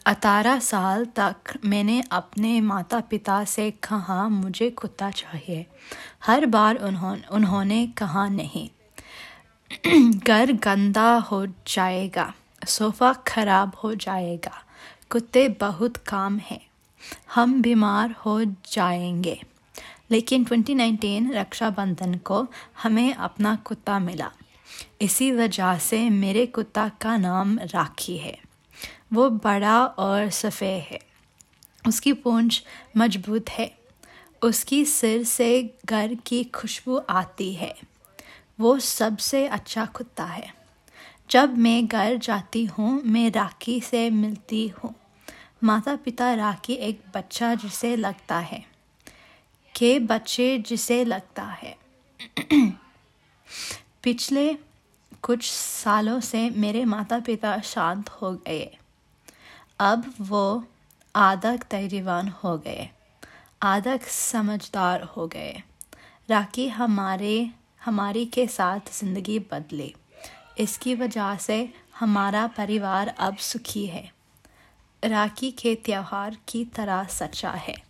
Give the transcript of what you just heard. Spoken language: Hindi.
18 साल तक मैंने अपने माता पिता से कहा मुझे कुत्ता चाहिए। हर बार उन्होंने कहा नहीं। घर गंदा हो जाएगा, सोफ़ा खराब हो जाएगा, कुत्ते बहुत काम है, हम बीमार हो जाएंगे। लेकिन 2019 रक्षाबंधन को हमें अपना कुत्ता मिला। इसी वजह से मेरे कुत्ता का नाम राखी है। वो बड़ा और सफ़ेद है, उसकी पूंछ मजबूत है, उसकी सिर से घर की खुशबू आती है। वो सबसे अच्छा कुत्ता है। जब मैं घर जाती हूँ मैं राखी से मिलती हूँ। माता पिता राखी एक बच्चा जिसे लगता है कि बच्चे जिसे लगता है। पिछले कुछ सालों से मेरे माता पिता शांत हो गए। अब वो आधा धैर्यवान हो गए, आधा समझदार हो गए। राखी हमारी के साथ ज़िंदगी बदली। इसकी वजह से हमारा परिवार अब सुखी है। राखी के त्योहार की तरह सच्चा है।